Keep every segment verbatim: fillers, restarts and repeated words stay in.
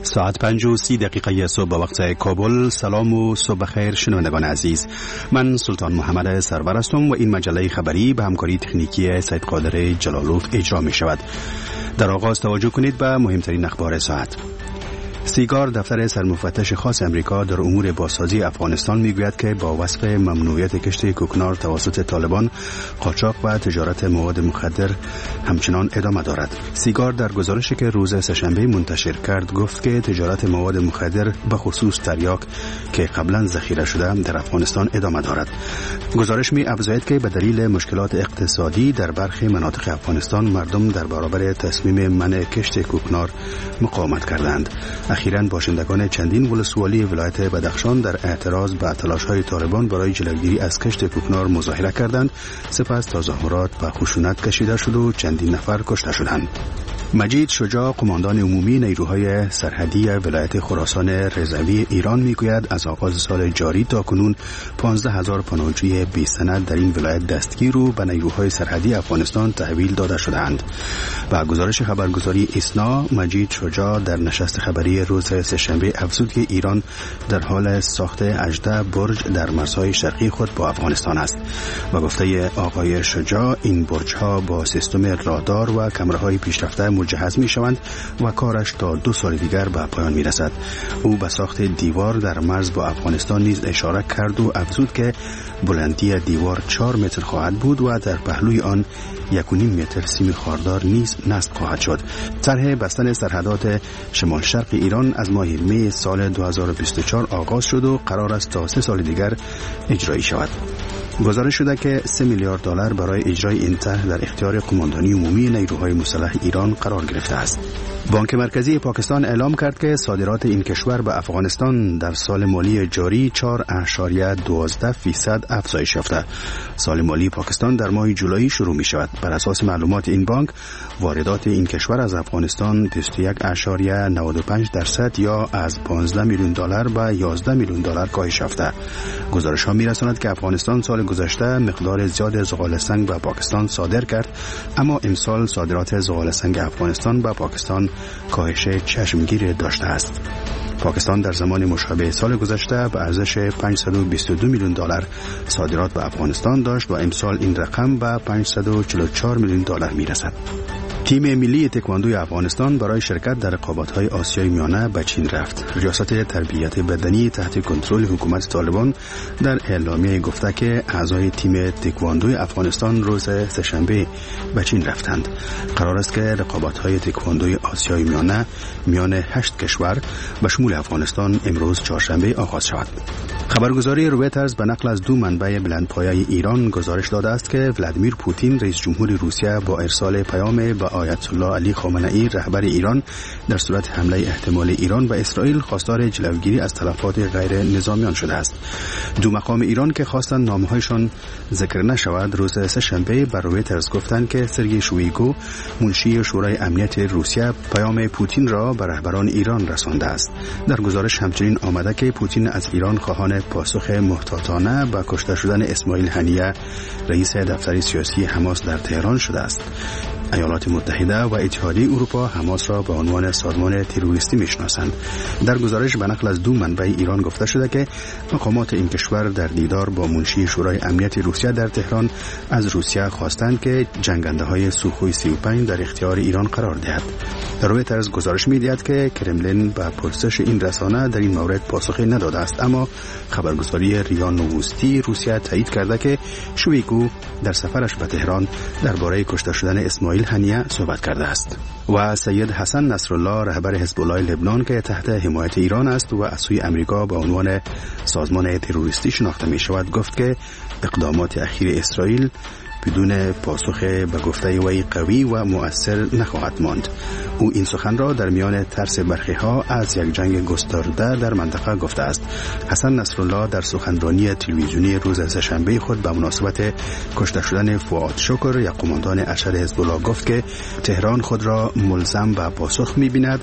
ساعت پنج و سی دقیقه صبح به وقت کابل. سلام و صبح خیر شنوندگان عزیز، من سلطان محمد سرور هستم و این مجله خبری به همکاری تکنیکی سید قادر جلالوف اجرا می شود. در آغاز توجه کنید به مهمترین اخبار ساعت. سیگار دفتر سرمفتش خاص امریکا در امور بازسازی افغانستان میگوید که با وصف ممنوعیت کشت کوکنار توسط طالبان، قاچاق و تجارت مواد مخدر همچنان ادامه دارد. سیگار در گزارشی که روز سه‌شنبه منتشر کرد گفت که تجارت مواد مخدر به خصوص تریاک که قبلا ذخیره شده در افغانستان ادامه دارد. گزارش می افزاید که به دلیل مشکلات اقتصادی در برخی مناطق افغانستان مردم در برابر تصمیم منع کشت کوکنار مقاومت کردند. اخیراً باشندگان چندین ولسوالی ولایت بدخشان در اعتراض به تلاش‌های طالبان برای جلوگیری از کشت کوکنار مظاهره کردند. سپس تظاهرات و خشونت کشیده شد و چندین نفر کشته شدند. مجید شجاع، قماندان عمومی نیروهای سرحدی ولایت خراسان رضوی ایران میگوید از آغاز سال جاری تا کنون پانزده هزار پناهجوی بی سند در این ولایت دستگیر و به نیروهای سرحدی افغانستان تحویل داده شدند. با گزارش خبرگزاری ایسنا، مجید شجاع در نشست خبری روز سه‌شنبه افزود که ایران در حال ساخت هجده برج در مرزهای شرقی خود با افغانستان است. و گفته آقای شجاع این برج‌ها با سیستم رادار و کامراهای پیشرفته مجهز می شوند و کارش تا دو سال دیگر به پایان می رسد. او به ساخت دیوار در مرز با افغانستان نیز اشاره کرد و افزود که بلندی دیوار چهار متر خواهد بود و در پهلوی آن یک و نیم متر سیم خاردار نیز نصب خواهد شد. طرح بستن سرحدات شمال شرق ایران از ماه می سال دو هزار و بیست و چهار آغاز شد و قرار است تا سه سال دیگر اجرایی شود. گزارش شده که سه میلیارد دلار برای اجرای این طرح در اختیار قماندانی عمومی نیروهای مسلح ایران قرار گرفته است. بانک مرکزی پاکستان اعلام کرد که صادرات این کشور به افغانستان در سال مالی جاری چهار اشاریه دوازده فیصد افزایش یافته. سال مالی پاکستان در ماه جولای شروع می شود. بر اساس معلومات این بانک، واردات این کشور از افغانستان بیست و یک اشاریه نود و پنج درصد یا از پانزده میلیون دلار به یازده میلیون دلار کاهش یافته. گزارش ها می رساند که افغانستان سال گذشته مقدار زیاد زغال سنگ به پاکستان صادر کرد، اما امسال صادرات زغال سنگ افغانستان به پاکستان کاهش چشمگیر داشته است. پاکستان در زمان مشابه سال گذشته به ارزش پانصد و بیست و دو میلیون دلار صادرات به افغانستان داشت و امسال این رقم به پانصد و چهل و چهار میلیون دلار میرسد. تیم ملی تکواندوی افغانستان برای شرکت در رقابت‌های آسیای میانه به چین رفت. ریاست تربیت بدنی تحت کنترل حکومت طالبان در اعلامیه گفته که اعضای تیم تکواندوی افغانستان روز سه‌شنبه به چین رفتند. قرار است که رقابت‌های تکواندوی آسیای میانه میان هشت کشور به شمول افغانستان امروز چهارشنبه آغاز شود. خبرگزاری رویترز به نقل از دو منبع بلندپایه ایران گزارش داده است که ولادیمیر پوتین رئیس جمهور روسیه با ارسال پیام به آیت الله علی خامنه‌ای رهبر ایران در صورت حمله احتمال ایران به اسرائیل خواستار جلوگیری از تلفات غیر نظامیان شده است. دو مقام ایران که خواستند نامه‌هایشان ذکر نشود روز سه‌شنبه بر رویترز گفتند که سرگئی شویگو منشی شورای امنیت روسیه پیام پوتین را به رهبران ایران رسانده است. در گزارش همچنین آمده که پوتین از ایران خواهان پاسخ محتاطانه به کشته شدن اسماعیل هنیه رئیس دفتر سیاسی حماس در تهران شده است. ایالات متحده و اتحادیه اروپا حماس را به عنوان سازمان تروریستی میشناسند. در گزارش به نقل از دو منبع ایران گفته شده که مقامات این کشور در دیدار با منشی شورای امنیت روسیه در تهران از روسیه خواستند که جنگنده‌های سوخوی سی و پنج در اختیار ایران قرار دهد. رویترز گزارش می‌دهد که کرملین به پرسش این رسانه در این مورد پاسخی نداده است، اما خبرگزاری ریا نووستی روسیه تایید کرده که شویگو در سفرش به تهران درباره کشته شدن اسماعیل هنیه صحبت کرده است. و سید حسن نصرالله رهبر حزب الله لبنان که تحت حمایت ایران است و از سوی امریکا به عنوان سازمان تروریستی شناخته می شود گفت که اقدامات اخیر اسرائیل بدون پاسخ به گفته وی قوی و مؤثر نخواهد ماند. او این سخن را در میان ترس برخی ها از یک جنگ گسترده در منطقه گفته است. حسن نصرالله در سخنرانی تلویزیونی روز سه‌شنبه خود به مناسبت کشته شدن فؤاد شکر یک قماندان ارشد حزب الله گفت که تهران خود را ملزم به پاسخ می‌بیند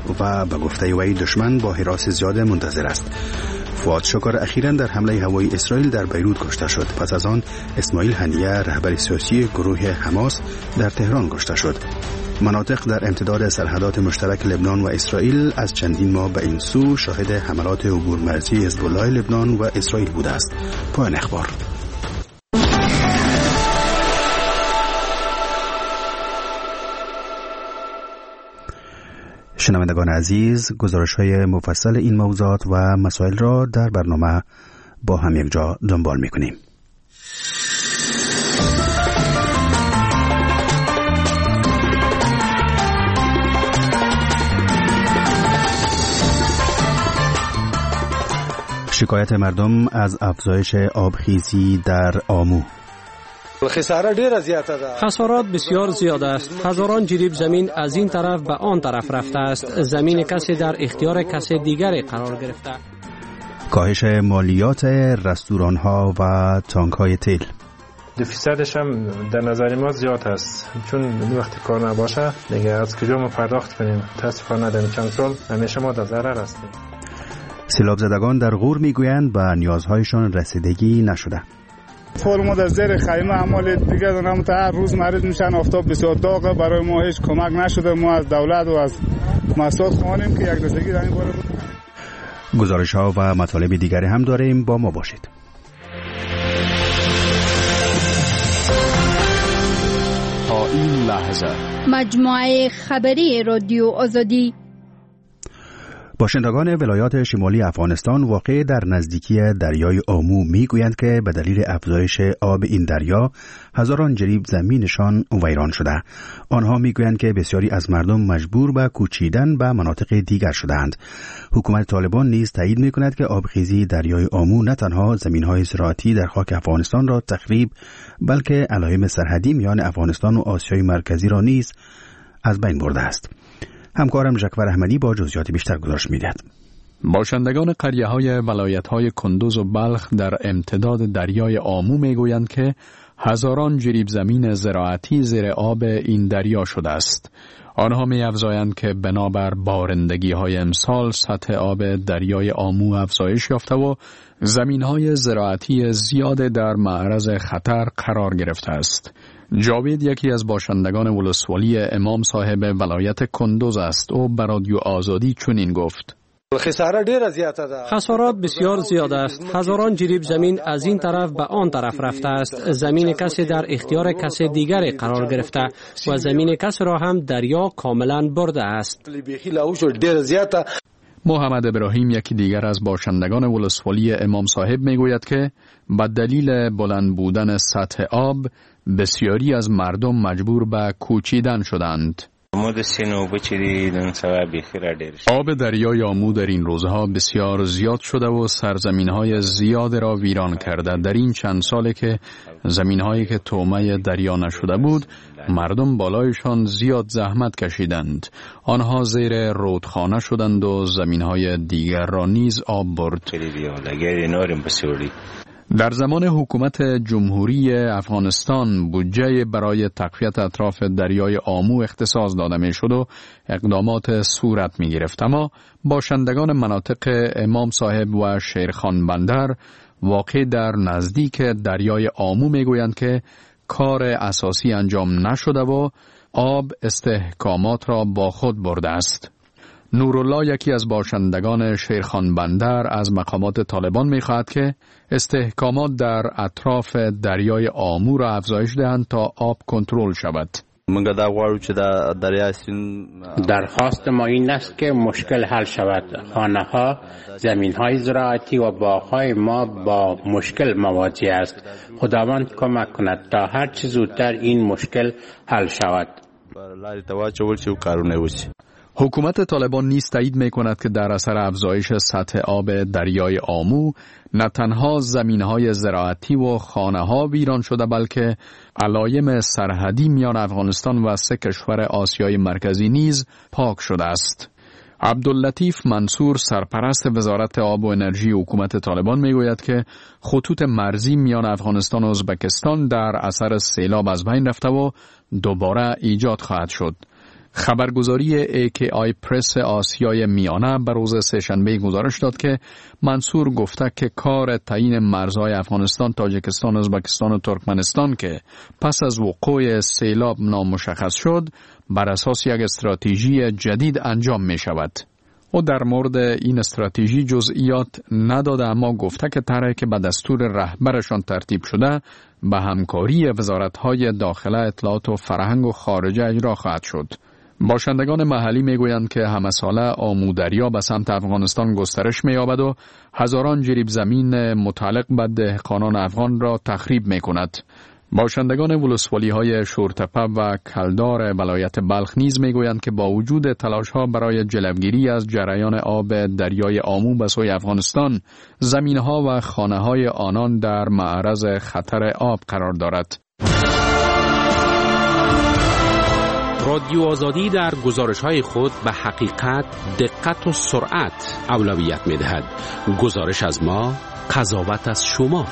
و به گفته وی دشمن با هراس زیاد منتظر است. فؤاد شکر اخیراً در حمله هوایی اسرائیل در بیروت کشته شد. پس از آن اسماعیل هنیه رهبر سیاسی گروه حماس در تهران کشته شد. مناطق در امتداد سرحدات مشترک لبنان و اسرائیل از چندین ماه به این سو شاهد حملات عبور مرزی حزب الله لبنان و اسرائیل بوده است. پایان اخبار. شنوندگان عزیز، گزارش‌های مفصل این موضوعات و مسائل را در برنامه با هم یک جا دنبال می‌کنیم. شکایت مردم از افزایش آبخیزی در آمو. خسارات بسیار زیاد است. هزاران جریب زمین از این طرف به آن طرف رفته است. زمین کسی در اختیار کسی دیگری قرار گرفته. کاهش مالیات رستوران ها و تانک های تیل. دو فیصدش هم در نظر ما زیاد است، چون وقتی کار نباشه دیگه از کجا ما پرداخت کنیم؟ متاسفانه در چند سال همیشه ما در ضرر هستیم. سیلاب زدگان در غور میگویند به نیازهایشان رسیدگی نشده. فعلا ما در زیر خیمه عمال دیگه دارم تا هر روز مرد میشن. آفتاب بسیار داغه، برای ما هیچ کمک نشده. ما از دولت و از مسئولات خواهیم که یک رسیدگی در این باره بود. گزارش ها و مطالب دیگری هم داریم، با ما باشید. تا این لحظه مجموعه خبری رادیو آزادی. باشندگان ولایات شمالی افغانستان واقع در نزدیکی دریای آمو میگویند که به دلیل افزایش آب این دریا هزاران جریب زمینشان ویران شده. آنها میگویند که بسیاری از مردم مجبور به کوچیدن به مناطق دیگر شدند. حکومت طالبان نیز تایید میکند که آبخیزی دریای آمو نه تنها زمینهای زراعتی در خاک افغانستان را تخریب، بلکه علائم سرحدی میان افغانستان و آسیای مرکزی را نیز از بین برده است. همکارم جکور احمدی با جزئیات بیشتر گزارش می‌دهد. باشندگان قریه‌های ولایت‌های کندوز و بلخ در امتداد دریای آمو میگویند که هزاران جریب زمین زراعتی زیر آب این دریا شده است. آنها می‌افزایند که بنابر بارندگی‌های امسال سطح آب دریای آمو افزایش یافته و زمین‌های زراعتی زیاد در معرض خطر قرار گرفته است. جاوید یکی از باشندگان ولسوالی امام صاحب ولایت کندوز است. او به رادیو آزادی چنین گفت: خسارات بسیار زیاد است. هزاران جریب زمین از این طرف به آن طرف رفته است. زمین کسی در اختیار کسی دیگری قرار گرفته و زمین کسی را هم دریا کاملا برده است. محمد ابراهیم یکی دیگر از باشندگان ولسوالی امام صاحب میگوید که به دلیل بلند بودن سطح آب بسیاری از مردم مجبور به کوچیدن شدند. آب دریای آمو در این روزها بسیار زیاد شده و سرزمین‌های زیاد را ویران کرده. در این چند ساله که زمین‌هایی که تومه دریا نشده بود، مردم بالایشان زیاد زحمت کشیدند. آنها زیر رودخانه شدند و زمین‌های دیگر را نیز آب برد. در زمان حکومت جمهوری افغانستان بودجه برای تقویت اطراف دریای آمو اختصاص داده می شد و اقدامات صورت می گرفت، اما باشندگان مناطق امام صاحب و شیرخان بندر واقع در نزدیک دریای آمو می گویند که کار اساسی انجام نشده و آب استحکامات را با خود برده است. نورالله یکی از باشندگان شیرخان بندر از مقامات طالبان می‌خواهد که استحکامات در اطراف دریای آمو را افزایش دهند تا آب کنترل شود. درخواست ما این است که مشکل حل شود. خانه‌ها، زمین‌های زراعتی و باغ‌های ما با مشکل مواجه است. خداوند کمک کند تا هر چه زودتر این مشکل حل شود. حکومت طالبان نیز تایید می کند که در اثر افزایش سطح آب دریای آمو نه تنها زمینهای زراعتی و خانه‌ها ویران شده، بلکه علائم سرحدی میان افغانستان و سه کشور آسیای مرکزی نیز پاک شده است. عبداللطیف منصور سرپرست وزارت آب و انرژی حکومت طالبان میگوید که خطوط مرزی میان افغانستان و ازبکستان در اثر سیلاب از بین رفته و دوباره ایجاد خواهد شد. خبرگزاری ای کی آی پرس آسیای میانه به روز سه‌شنبه گزارش داد که منصور گفته که کار تعیین مرزهای افغانستان، تاجیکستان، ازبکستان و ترکمنستان که پس از وقوع سیلاب نامشخص شد بر اساس یک استراتژی جدید انجام می شود. او در مورد این استراتژی جزئیات نداده، اما گفته که طرحی که به دستور رهبرشان ترتیب شده به همکاری وزارت‌های داخله، اطلاعات و فرهنگ و خارجه اجرا خواهد شد. باشندگان محلی میگویند که همه ساله آمو دریا به سمت افغانستان گسترش می‌یابد و هزاران جریب زمین متعلق به دهقانان افغان را تخریب می‌کند. باشندگان ولسوالی‌های شورتپه و کلدار ولایت بلخ نیز میگویند که با وجود تلاش‌ها برای جلوگیری از جریان آب دریای آمو به سوی افغانستان، زمین‌ها و خانه‌های آنان در معرض خطر آب قرار دارد. رادیو آزادی در گزارش‌های خود به حقیقت، دقت و سرعت اولویت می‌دهد. گزارش از ما، قضاوت از شما.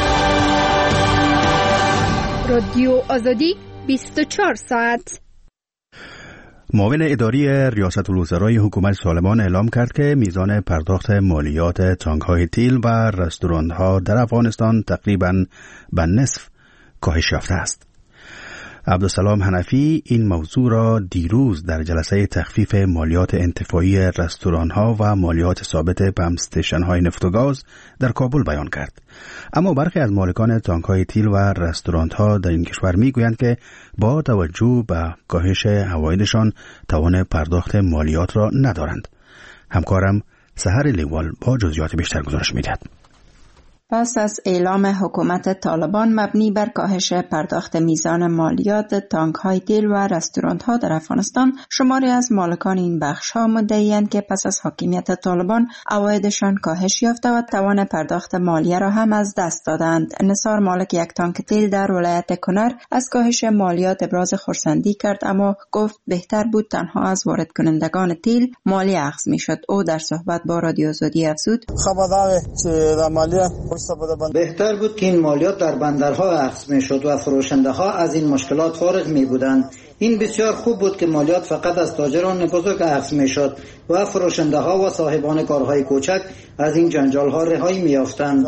رادیو آزادی بیست و چهار ساعت. معاون اداری ریاست الوزرای حکومت طالبان اعلام کرد که میزان پرداخت مالیات تانک‌های تیل و رستوران‌ها در افغانستان تقریباً به نصف کاهش یافته است. عبدالسلام حنفی این موضوع را دیروز در جلسه تخفیف مالیات انتفاعی رستوران‌ها و مالیات ثابت پمپ استیشن‌های نفت و گاز در کابل بیان کرد. اما برخی از مالکان تانک‌های تیل و رستوران‌ها در این کشور می‌گویند که با توجه به کاهش عوایدشان توان پرداخت مالیات را ندارند. همکارم سحر لیوال با جزئیات بیشتر گزارش می‌دهد. پس از اعلام حکومت طالبان مبنی بر کاهش پرداخت میزان مالیات تانک‌های تیل و رستوران‌ها در افغانستان، شماری از مالکان این بخش‌ها مدعی‌اند که پس از حاکمیت طالبان عوایدشان کاهش یافته و توان پرداخت مالیه را هم از دست دادند. نثار، مالک یک تانک تیل در ولایت کنر، از کاهش مالیات ابراز خرسندی کرد، اما گفت بهتر بود تنها از وارد کنندگان تیل مالیه اخذ می‌شد. او در صحبت با رادیو آزادی افزود: بهتر بود که این مالیات در بندرها اخذ میشد و فروشنده ها از این مشکلات فارغ می بودند. این بسیار خوب بود که مالیات فقط از تاجران بزرگ اخذ میشد و فروشنده ها و صاحبان کارهای کوچک از این جنجال ها رهایی می یافتند.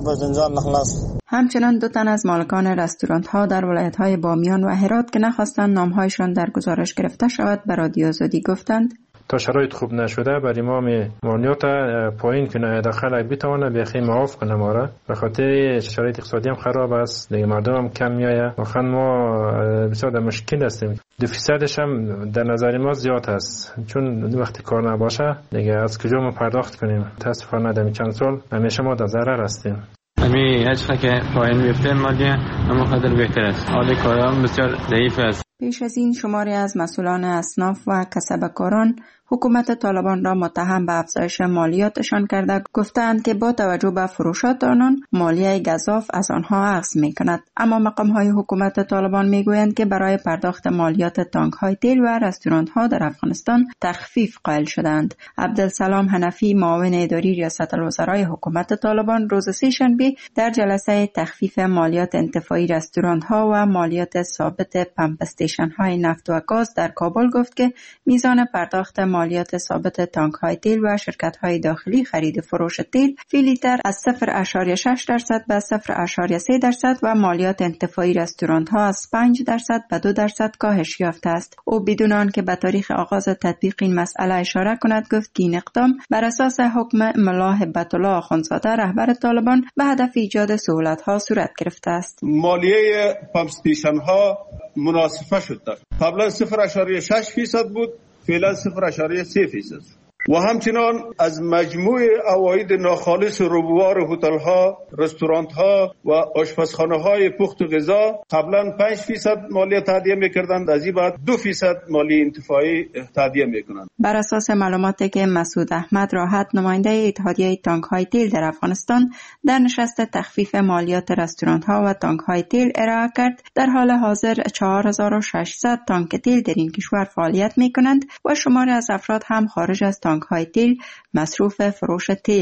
همچنان دو تن از مالکان رستوران ها در ولایت های بامیان و هرات که نخواستند نامهایشان در گزارش گرفته شود به رادیو آزادی گفتند: تا شرایط خوب نشده بر امام مالیات پایین کنه، داخل بتونه بیخی معاف کنه ما را، به خاطر شرایط اقتصادی هم خراب است دیگه، مردم هم کم میایه، واقعا ما بسیار در مشکل هستیم. دو فیصدش هم در نظر ما زیاد است، چون وقتی کار نباشه دیگه از کجا ما پرداخت کنیم؟ متاسفانه در چند سال همیشه ما در ضرر هستیم. امی هر که پایین بیفته مالیه اما خاطر بهتر است، حال کارام بسیار ضعیف است. پیش از این شماری از مسئولان اصناف و کسبکاران حکومت طالبان را متهم به افزایش مالیاتشان کرده گفتند که با توجه به فروشات آنان مالیه گزاف از آنها اخذ می‌کند. اما مقام‌های حکومت طالبان می‌گویند که برای پرداخت مالیات تانک‌های تیل و رستوران‌ها در افغانستان تخفیف قائل شدند. عبدالسلام حنفی، معاون اداری ریاست الوزرای حکومت طالبان، روز سه‌شنبه در جلسه تخفیف مالیات انتفاعی رستوران‌ها و مالیات ثابت پمپ استیشن‌های نفت و گاز در کابل گفت که میزان پرداخت مالیات ثابت تانک‌های تیل و شرکت‌های داخلی خرید و فروش تیل فی لیتر از صفر ممیز شش درصد به صفر ممیز سه درصد و مالیات انتفاعی رستوران‌ها از پنج درصد به دو درصد کاهش یافته است. او بدون آنکه به تاریخ آغاز تطبیق این مسئله اشاره کند گفت که این اقدام بر اساس حکم ملا هبت الله آخوندزاده رهبر طالبان به هدف ایجاد سهولت‌ها صورت گرفته است. مالیه پمپ استیشن‌ها مناسبه شد. قبلا صفر ممیز شش درصد بود، فعلا صفر ممیز سه درصد. و همچنان از مجموع عواید ناخالص روبوار هتل‌ها، رستوران‌ها و آشپزخانه‌های پخت و غذا قبلا پنج درصد مالیه تادیه می‌کردند، از این بعد دو درصد مالیه انتفاعی تادیه می‌کنند. بر اساس معلوماتی که مسعود احمد راحت، نماینده اتحادیه تانک‌های تیل در افغانستان، در نشست تخفیف مالیات رستوران‌ها و تانک‌های تیل ارائه کرد، در حال حاضر چهار هزار و ششصد تانک تیل در این کشور فعالیت می‌کنند و شماری از افراد هم خارج از تانک‌های تیل مصروف فروش تیلند.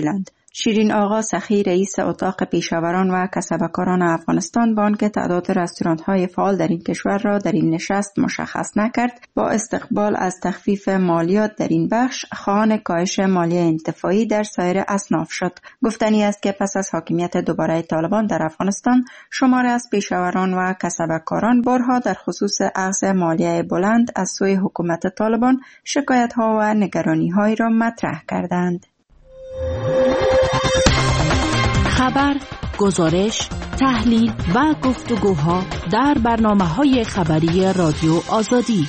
شیرین آقا سخی رئیس اتاق پیشاوران و کسبکاران افغانستان با آنکه تعداد رستوران‌های فعال در این کشور را در این نشست مشخص نکرد، با استقبال از تخفیف مالیات در این بخش خواهان کاهش مالیه انتفاعی در سایر اصناف شد. گفتنی است که پس از حاکمیت دوباره طالبان در افغانستان، شماری از پیشاوران و کسبکاران بارها در خصوص اخذ مالیه بلند از سوی حکومت طالبان شکایت‌ها و نگرانی‌هایی را مطرح کردند. خبر، گزارش، تحلیل و گفتگوها در برنامه‌های خبری رادیو آزادی.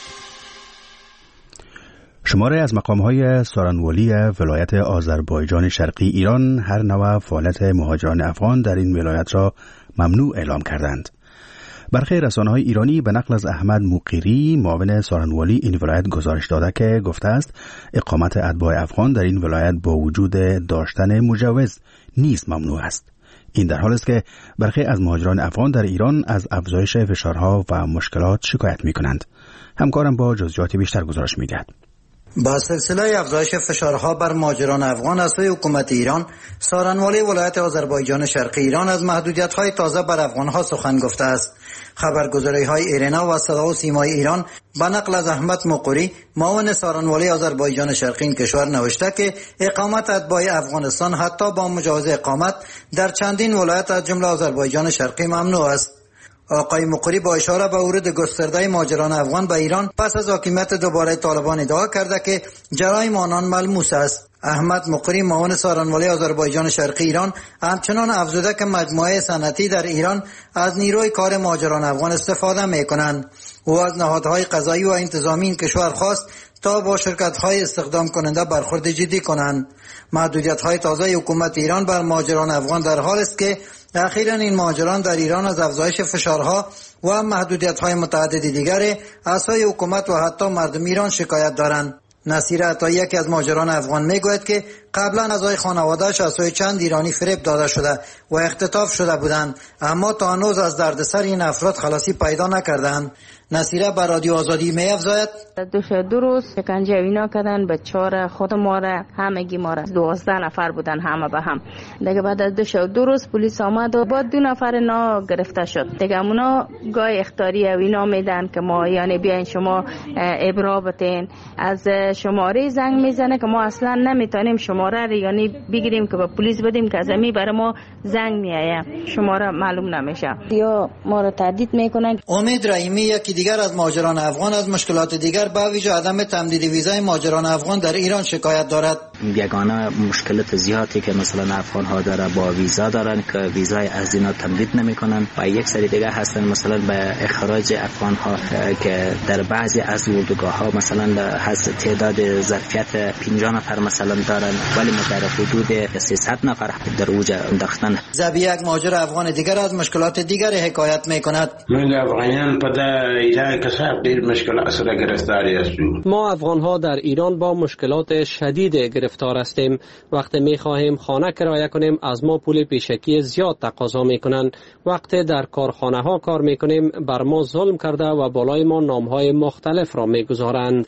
شماره از مقام‌های سارنوالی ولایت آذربایجان شرقی ایران هر نوع فعالیت مهاجران افغان در این ولایت را ممنوع اعلام کردند. برخی رسانه‌های ایرانی به نقل از احمد مقیری معاون سارنوالی این ولایت گزارش داده که گفته است اقامت اتباع افغان در این ولایت با وجود داشتن مجوز نیز ممنوع است. این در حالی است که برخی از مهاجران افغان در ایران از افزایش فشارها و مشکلات شکایت می‌کنند. همکارم با جزئیات بیشتر گزارش می‌دهد. با سلسله افزایش فشارها بر مهاجران افغان از سوی حکومت ایران، سارنوالی ولایت آذربایجان شرقی ایران از محدودیت‌های تازه بر افغان‌ها سخن گفته است. خبرگزاری‌های ایرنا و صدا و سیمای ایران به نقل از احمد مقری معاون سارنوالی آذربایجان شرقی این کشور نوشته که اقامت اتباع افغانستان حتی با مجوز اقامت در چندین ولایت از جمله آذربایجان شرقی ممنوع است. آقای مقری با اشاره به ورود گسترده مهاجران افغان به ایران پس از حاکمیت دوباره طالبان ادعا کرده که جرایم آنان ملموس است. احمد مقری معاون سارنوالی آذربایجان شرقی ایران همچنان افزوده که مجموعه صنعتی در ایران از نیروی کار مهاجران افغان استفاده می‌کنند. او از نهادهای قضایی و انتظامی این کشور خواست تا با شرکت‌های استخدام کننده برخورد جدی کنند. محدودیت‌های تازه حکومت ایران بر مهاجران افغان در حال است که اخیراً این مهاجران در ایران از افزایش فشارها و محدودیت‌های متعددی دیگر از سوی حکومت و حتی مردم ایران شکایت دارند. نصیر عطایی یکی از مهاجران افغان میگوید که قبلا اعضای خانواده‌اش از سوی چند ایرانی فریب داده شده و اختطاف شده بودند، اما تا هنوز از دردسر این افراد خلاصی پیدا نکردند. نصیره بر رادیو آزادی می‌افزاید دو شب دو روز شکنجه اینا کردن، بچه‌ها خود ما را همگی ما را دوازده نفر بودن همه به هم. دیگه بعد از دو شب دو روز پلیس آمد و بعد دو نفر نا گرفته شد. دیگه اونا گای اختیاری و اینا میدن که ما یعنی بیاین شما ابرا بتین، از شماره زنگ میزنه که ما اصلا نمیتونیم شماره رو یعنی بگیریم که به پلیس بدیم که از امی برای ما زنگ میایه، شماره معلوم نمیشه یا ما رو تهدید میکنن. امید رحیمی یکی دیگر از مهاجران افغان از مشکلات دیگر به ویژه عدم تمدید ویزای مهاجران افغان در ایران شکایت دارد. یگانه مشکلات زیادی که مثلا افغان ها داره با ویزا دارن که ویزای از اینا تمدید نمیکنن و یک سری دیگه هستن مثلا به اخراج افغان ها که در بعضی از اردوگاه ها مثلا هست تعداد ظرفیت پنجاه نفر مثلا دارن ولی در حدود سیصد نفر در اوج انداختن. زبی یک مهاجر افغان دیگر از مشکلات دیگر حکایت میکند. من افغانیان پدا ایران کسب دیر مشکلات سر گرفتاری هستیم. ما افغان ها در ایران با مشکلات شدید گرفتار هستیم. وقتی می خواهیم خانه کرایه کنیم از ما پول پیشکی زیاد تقاضا میکنند. وقتی در کارخانه ها کار میکنیم بر ما ظلم کرده و بالای ما نام های مختلف را میگذارند.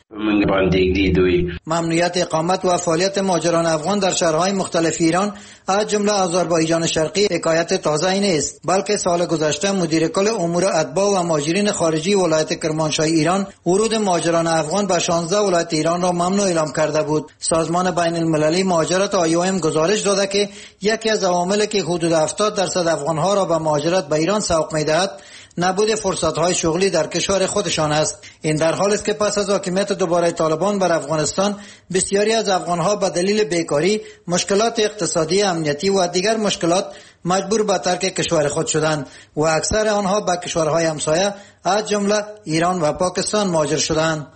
ممنوعیت اقامت و فعالیت مهاجران افغان در شهرهای مختلف ایران از جمله آذربایجان شرقی حکایت تازه نیست، بلکه سال گذشته مدیر کل امور اتباع و مهاجرین خارجی ولایت کرمانشاه ایران ورود مهاجران افغان به شانزده ولایت ایران را ممنوع اعلام کرده بود. سازمان بین المللی مهاجرت آی او ام گزارش داده که یکی از عواملی که حدود هفتاد درصد افغانها را به مهاجرت به ایران سوق می‌دهد نبود فرصت‌های شغلی در کشور خودشان است. این در حالی است که پس از حاکمیت دوباره طالبان بر افغانستان بسیاری از افغان‌ها به دلیل بیکاری، مشکلات اقتصادی، امنیتی و دیگر مشکلات مجبور به ترک کشور خود شدند و اکثر آنها به کشورهای همسایه از جمله ایران و پاکستان مهاجر شدند.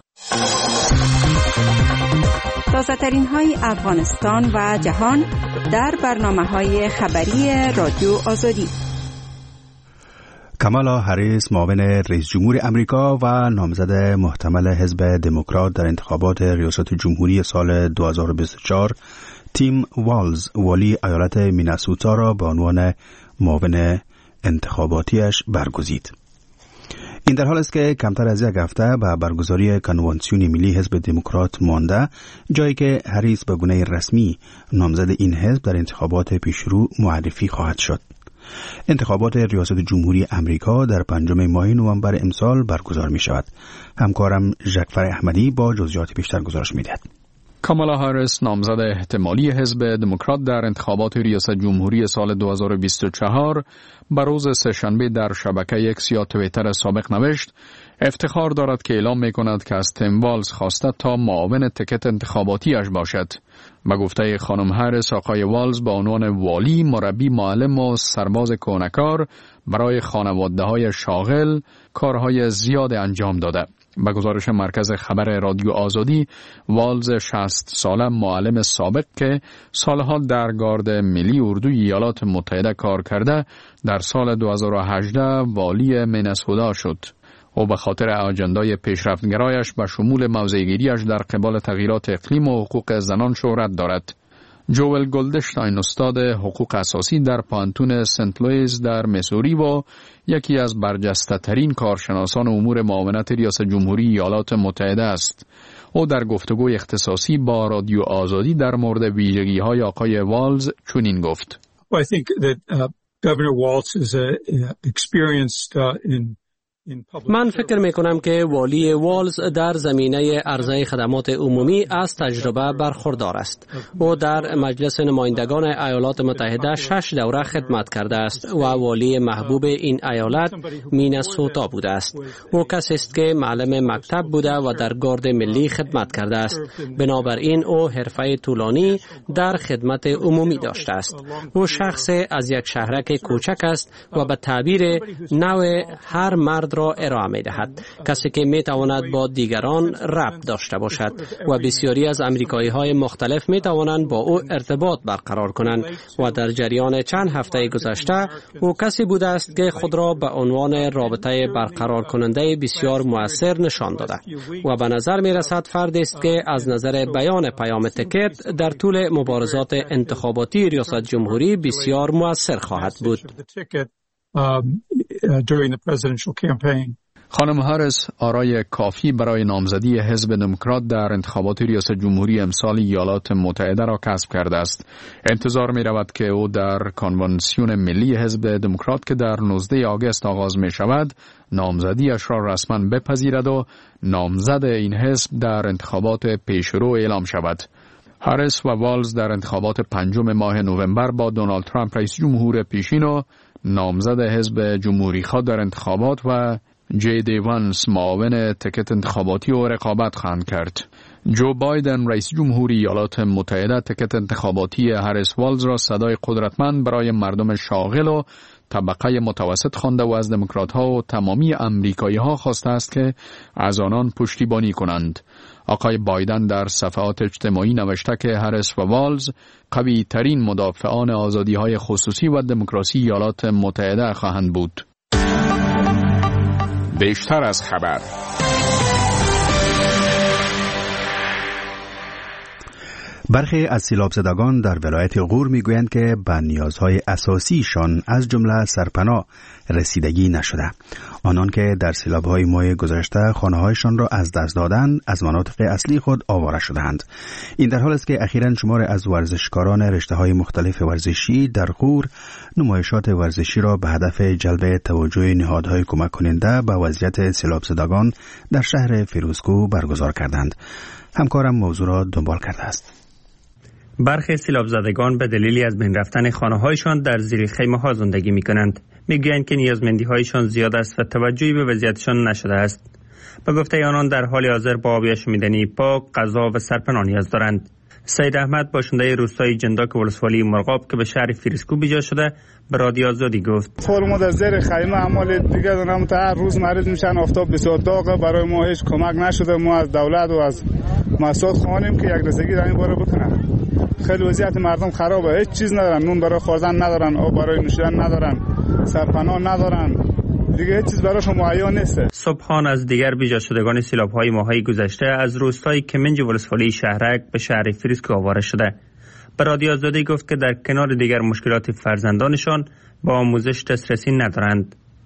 تازه‌ترین های افغانستان و جهان در برنامه‌های خبری رادیو آزادی. کامالا هریس معاون رئیس جمهور امریکا و نامزد محتمل حزب دموکرات در انتخابات ریاست جمهوری سال دو هزار و بیست و چهار تیم والز والی ایالت مینسوتا را به عنوان معاون انتخاباتیش برگزید. این در حال است که کمتر از یک هفته به برگزاری کنوانسیون ملی حزب دموکرات مانده، جایی که هریس به گونه رسمی نامزد این حزب در انتخابات پیشرو معرفی خواهد شد. انتخابات ریاست جمهوری امریکا در پنجم ماه نوامبر امسال برگزار می شود. همکارم ژکفر احمدی با جزئیات بیشتر گزارش می دهد. کامالا هاریس نامزد احتمالی حزب دموکرات در انتخابات ریاست جمهوری سال دو هزار و بیست و چهار به روز سه‌شنبه در شبکه اکس یا توییتر سابق نوشت افتخار دارد که اعلام می کند که از تیم والز خواسته تا معاون تکت انتخاباتیش باشد. به گفته خانم هاریس، آقای والز با عنوان والی، مربی، معلم و سرباز کهنه‌کار برای خانواده‌های شاغل کارهای زیاد انجام داده. به گزارش مرکز خبر رادیو آزادی، والز شصت ساله معلم سابق که سالها در گارد ملی اردوی ایالات متحده کار کرده، در سال دو هزار و هجده والی مینسوتا شد. او به خاطر اجندای پیشرفتگرایش به شمول موضع‌گیری‌اش در قبال تغییرات اقلیم و حقوق زنان شهرت دارد. جوئل گلدشتاین، استاد حقوق اساسی در پانتون سنت لوئیس در میسوری و یکی از برجسته ترین کارشناسان امور معاونت ریاست جمهوری ایالات متحده است. او در گفتگوی اختصاصی با رادیو آزادی در مورد ویژگی‌های آقای والز چنین گفت: Well, I think that uh, Governor Walz is a, uh, experienced uh, in من فکر می کنم که والی والز در زمینه عرضه خدمات عمومی از تجربه برخوردار است. او در مجلس نمایندگان ایالات متحده شش دوره خدمت کرده است و والی محبوب این ایالت مینسوتا بوده است. او کسی است که معلم مکتب بوده و در گارد ملی خدمت کرده است. بنابراین او حرفه طولانی در خدمت عمومی داشته است. او شخص از یک شهرک کوچک است و به تعبیر نوع هر مرد را ارائه می دهد. کسی که می تواند با دیگران ربط داشته باشد و بسیاری از امریکایی های مختلف می توانند با او ارتباط برقرار کنند و در جریان چند هفته گذشته او کسی بوده است که خود را به عنوان رابطه برقرار کننده بسیار مؤثر نشان داده و به نظر می رسد فردی است که از نظر بیان پیام تکت در طول مبارزات انتخاباتی ریاست جمهوری بسیار مؤثر خواهد بود. during the presidential campaign. خانم هاریس آرای کافی برای نامزدی حزب دموکرات در انتخابات ریاست جمهوری امسال ایالات متحده را کسب کرده است. انتظار می رود که او در کنوانسیون ملی حزب دموکرات که در نوزدهم آگوست آغاز می شود نامزدیش را رسما بپذیرد و نامزد این حزب در انتخابات پیشرو اعلام شود. هاریس و والز در انتخابات پنجم ماه نوامبر با دونالد ترامپ رئیس جمهور پیشین و نامزد حزب جمهوری خواه در انتخابات و جی دی وانس معاون تکت انتخاباتی و رقابت خواهند کرد. جو بایدن رئیس جمهوری ایالات متحده تکت انتخاباتی هاریس والز را صدای قدرتمند برای مردم شاغل و طبقه متوسط خوانده و از دموکرات ها و تمامی امریکایی ها خواسته است که از آنان پشتیبانی کنند. آقای بایدن در صفحات اجتماعی نوشته که هاریس و والز قوی ترین مدافعان آزادی های خصوصی و دموکراسی ایالات متحده خواهند بود. بیشتر از خبر. برخی از سیلاب زدگان در ولایت غور میگویند که به نیازهای اساسیشان از جمله سرپناه رسیدگی نشده. آنان که در سیلاب‌های ماه گذشته خانه‌هایشان را از دست دادند، از مناطق اصلی خود آواره شدند. این در حال است که اخیراً شمار از ورزشکاران رشته‌های مختلف ورزشی در غور نمایشات ورزشی را به هدف جلب توجه نهادهای کمک کننده به وضعیت سیلاب زدگان در شهر فیروزکوه برگزار کردند. همکارم موضوع را دنبال کرده است. برخی سیلاب زدگان به دلیلی از بین رفتن خانه‌هایشان در زیر خیمه‌ها زندگی می‌کنند. می‌گویند که نیازمندی‌هایشان زیاد است و توجهی به وضعیتشان نشده است. به گفته آنان در حال حاضر با آب آشامیدنی پاک، غذا و سرپناه نیاز دارند. سید احمد باشنده روستای جنداک ولسوالی مرغاب که به شهر فیروزکوه بیجا شده به رادیو آزادی گفت: فور ما در زیر خیمه عمل دیگه دونم تا هر روز مریض میشن، آفتاب بسیار داغه، برای ما هیچ کمک نشده. ما از دولت و از مسئولات خواهیم که یک رسیدگی در این باره بکنن. خیلی وضعیت مردم خرابه، هیچ چیز ندارن، نون برای خوردن ندارن، آب برای نوشیدن ندارن، سرپناه ندارن، دیگه هیچ چیز براشون مهیا نیست. صبحان از دیگر بیجا شدگان سیلاب‌های ماهای گذشته از روستای کمنج ولسوالی شهرک به شهر فیروزکوه آواره شده. به رادیو آزادی گفت که در کنار دیگر مشکلات فرزندانشان با آموزش دسترسی ندارند.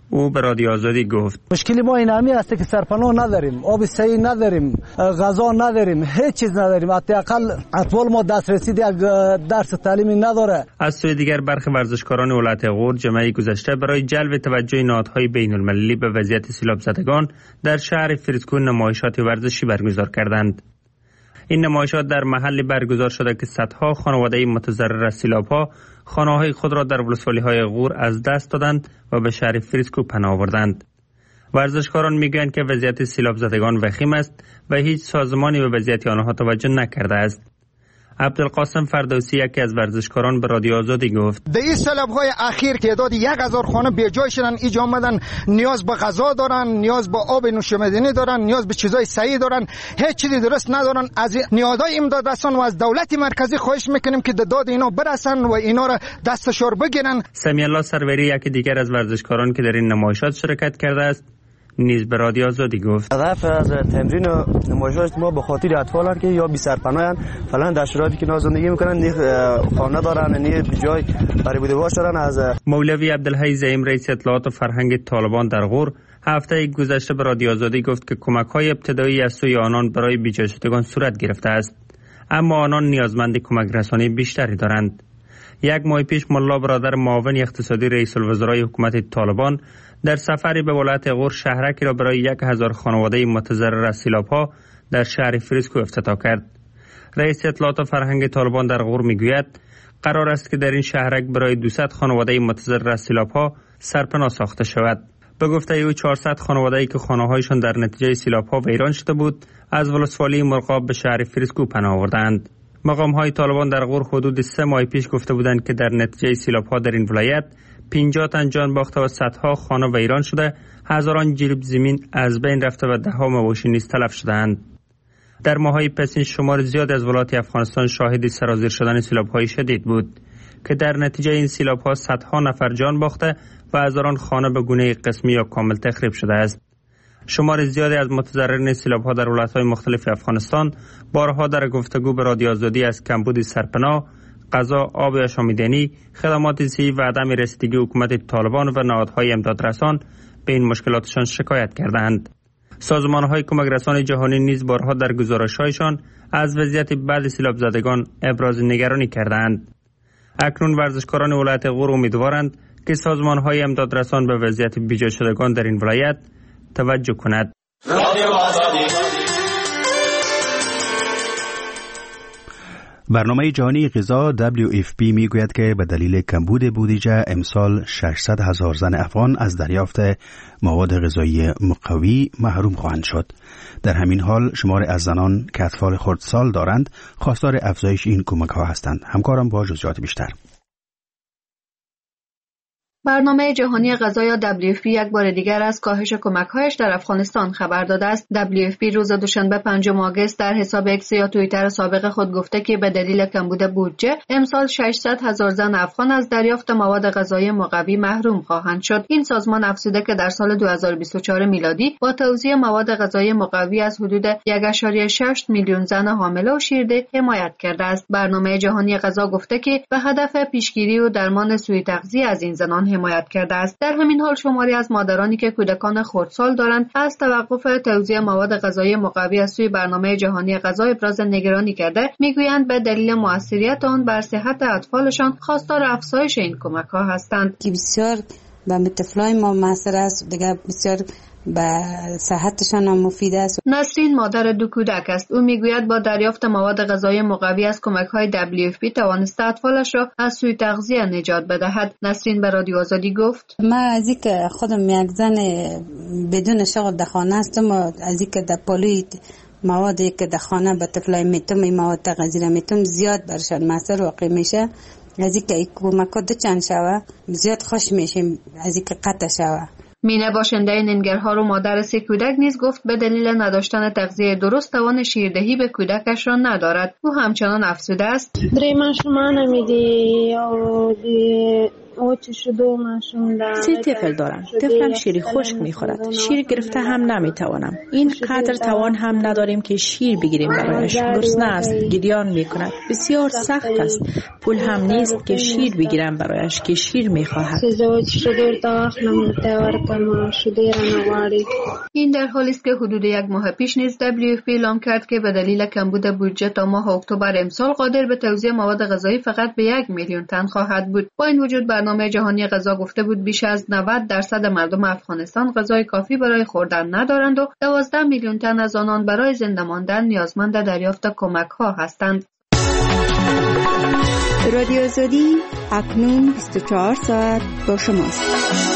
او به رادیو آزادی گفت مشکلی ما این همی است که سرپناه نداریم، آب صحیح نداریم، غذا نداریم، هیچ چیز نداریم. حداقل اطفال ما دسترسی یک درس تعلیمی نداره. از سوی دیگر برخی ورزشکاران ولایت غور جمعه گذشته برای جلب توجه نهادهای بین المللی به وضعیت سیلاب زدگان در شهر فریسکو نمایشات ورزشی برگزار کردند. این نمایشات در محلی برگزار شده که صدها خانواده متضرر از سیلاب‌ها خانه‌های خود را در ولسوالی‌های غور از دست دادند و به شهر فریسکو پناه آوردند. ورزشکاران میگویند که وضعیت سیلاب زدگان وخیم است و هیچ سازمانی به وضعیت آنها توجه نکرده است. عبدالقاسم فردوسی یکی از ورزشکاران به رادیو آزادی گفت در این سیلاب‌های اخیر تعداد یک هزار خانه به جای شدن، اینجا آمدن نیاز به غذا دارن، نیاز به آب نوشیدنی دارن، نیاز به چیزای صحی دارن، هیچ چیزی درست ندارن. از نهادهای امداد رسان و از دولت مرکزی خواهش میکنیم که داد اینا برسن و اینا را دستشار بگیرن. سمی الله سروری یکی دیگر از ورزشکاران که در این نمایشات شرکت کرده است نیز به رادیو آزادی گفت هدف از تمرین نمایشات ما به خاطر اطفال که یا بی سرپناهن فلان در شرایطی که زندگی میکنن، نه خانه دارن، نه جای برای بوده باش دارن. از مولوی عبدالحی زعیم رئیس اطلاعات و فرهنگ طالبان در غور هفته گذشته به رادیو آزادی گفت که کمک‌های ابتدایی از سوی آنان برای بیجای شدگان صورت گرفته است، اما آنان نیازمند کمک رسانی بیشتری دارند. یک ماه پیش ملا برادر معاون اقتصادی رئیس الوزرای حکومت طالبان در سفری به ولایت غور شهرکی را برای یک هزار خانواده متضرر از سیلاب‌ها در شهر فریسکو افتتاح کرد. رئیس اطلاعات و فرهنگ طالبان در غور میگوید قرار است که در این شهرک برای دویست خانواده متضرر از سیلاب‌ها سرپناه ساخته شود. به گفته او چهارصد خانواده‌ای که خانه‌هایشان در نتیجه سیلاب‌ها ویران شده بود از ولسوالی مرغاب به شهر فریسکو پناه آوردند. مقام‌های طالبان در غور حدود سه ماه پیش گفته بودند که در نتیجه سیلاب‌ها در این ولایت پنجاه تن جان باخته و صدها خانه ویران شده، هزاران جریب زمین از بین رفته و ده ها مواشی نیز تلف شدند. در ماه‌های پسین شمار زیاد از ولایات افغانستان شاهد سرازیر شدن سیلاب‌های شدید بود که در نتیجه این سیلاب‌ها صدها نفر جان باخته و هزاران خانه به گونه قسمی یا کامل تخریب شده است. شمار زیادی از متضررین سیلاب‌ها در ولایت‌های مختلف افغانستان بارها در گفتگو به رادیو آزادی از کمبود سرپناه، غذا، آب آشامیدنی، خدمات صحی و عدم رسیدگی حکومت طالبان و نهادهای امدادرسان به این مشکلاتشان شکایت کردند. سازمان‌های کمک رسان جهانی نیز بارها در گزارش‌هایشان از وضعیت بعضی سیلاب زدگان ابراز نگرانی کردند. اکنون ورزشکاران ولایت غور امیدوارند که سازمان‌های امدادرسان به وضعیت بیجا شدگان در این ولایت توجه کند. برنامه جهانی غذا دبلیو اف پی میگوید که به دلیل کمبود بودجه امسال ششصد هزار زن افغان از دریافت مواد غذایی مقوی محروم خواهند شد. در همین حال شمار از زنان که اطفال خردسال دارند خواستار افزایش این کمک ها هستند. همکارم با جزئیات بیشتر. برنامه جهانی غذا یا دبلیو اف پی یک بار دیگر از کاهش کمک‌هایش در افغانستان خبر داده است. دبلیو اف پی روز دوشنبه پنجم آگوست در حساب اکس یا توییتر سابق خود گفته که به دلیل کمبود بودجه امسال ششصد هزار زن افغان از دریافت مواد غذایی مقوی محروم خواهند شد. این سازمان افزوده که در سال دو هزار و بیست و چهار میلادی با توزیع مواد غذایی مقوی از حدود یک ممیز شش میلیون زن حامله و شیرده حمایت کرده است. برنامه جهانی غذا گفته که به هدف پیشگیری و درمان سوء تغذیه از این زنان حمایت کرده است. در همین حال شماری از مادرانی که کودکان خردسال دارند از توقف توزیع مواد غذایی مقوی از سوی برنامه جهانی غذا ابراز نگرانی کرده، میگویند به دلیل موثریت آن بر صحت اطفالشان خواستار افزایش این کمک‌ها هستند. که بسیار به طفلای ما موثر است، دیگه بسیار به صحتشان هم مفید است. نسرین مادر دو کودک است. او میگوید با دریافت مواد غذایی مقوی از کمک‌های دبلیو اف پی توانسته اطفالش را از سوء تغذیه نجات بدهد. نسرین به رادیو آزادی گفت: من از اینکه خودم یک زن بدون شغل در خانه هستم و از اینکه در پالوی موادی که در خانه به طفلای میتم این مواد غذایی میتم زیاد برشان موثر واقع میشه، از اینکه این کمک‌ها دو چند شوه زیاد خوش میشیم از اینکه قطع شوه. مینه باشنده ننگرهار و مادر سه کودک نیز گفت به دلیل نداشتن تغذیه درست توان شیردهی به کودکش را ندارد. او همچنان افسوده است: درې ماشومان مې دي او د سه طفل دارم. طفلم شیر خشک میخورد. شیر گرفته هم نمیتوانم. این قدر توان هم نداریم که شیر بگیریم برایش. گرسنه است، گریان میکند. بسیار سخت است. پول هم نیست که شیر بگیرم برایش که شیر میخواهد. این در حالی است که حدود یک ماه پیش نیز دبلیو اف پی اعلام کرد که به دلیل کمبود بودجه تا ماه اکتبر امسال قادر به توزیع مواد غذایی فقط به یک میلیون تن خواهد بود. با این وجود برنامه جهانی غذا گفته بود بیش از نود درصد مردم افغانستان غذای کافی برای خوردن ندارند و دوازده میلیون تن از آنان برای زنده ماندن نیازمند دریافت کمک‌ها هستند. رادیو آزادی اکنون بیست و چهار ساعت با شماست.